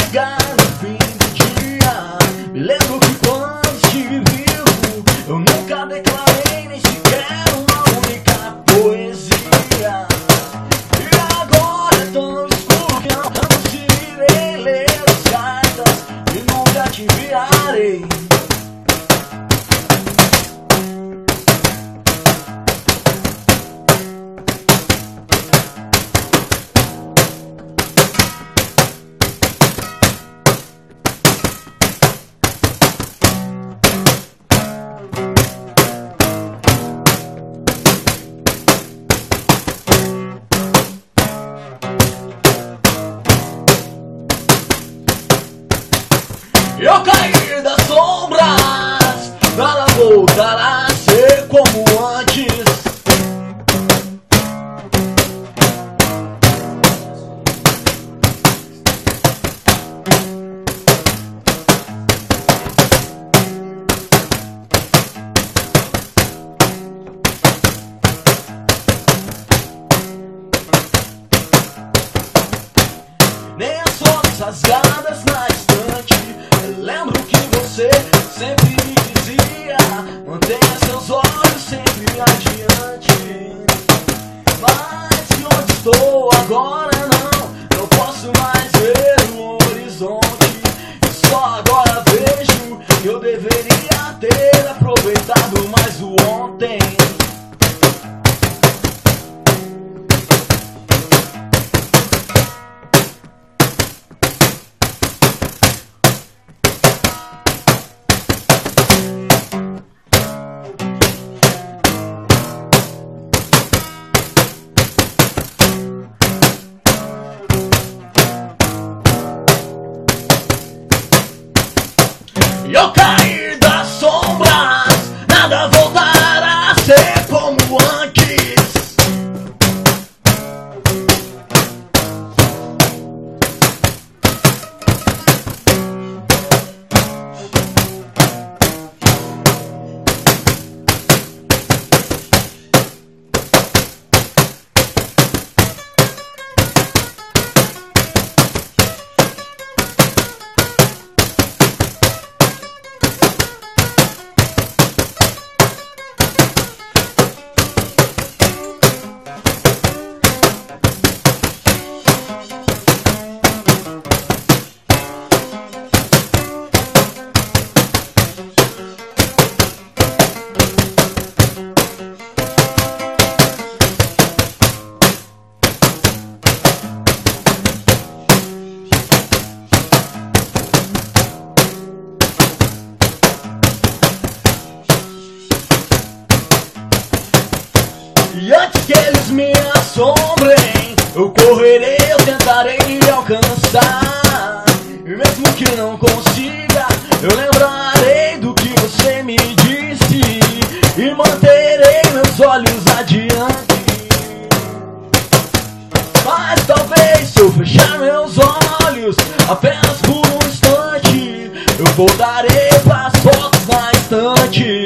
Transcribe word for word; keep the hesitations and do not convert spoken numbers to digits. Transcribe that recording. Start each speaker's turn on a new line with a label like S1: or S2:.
S1: chegar no fim do dia. Me lembro que quando estive vivo, eu nunca declarei nem sequer uma única poesia. E agora é tão escuro que não conseguirei ler as cartas e nunca te enviarei. Eu cair das sombras, nada voltará a ser como antes. Nem as fotos rasgadas na estante. Lembro que você sempre me dizia: mantenha seus olhos sempre adiante. Mas que onde estou agora não, não posso mais ver o horizonte. E só agora vejo que eu deveria ter aproveitado mais o ontem. E eu cair das sombras, nada voltará a ser como antes. E antes que eles me assombrem, eu correrei, eu tentarei alcançar. E mesmo que não consiga, eu lembrarei do que você me disse e manterei meus olhos adiante. Mas talvez se eu fechar meus olhos apenas por um instante, eu voltarei pras fotos na estante.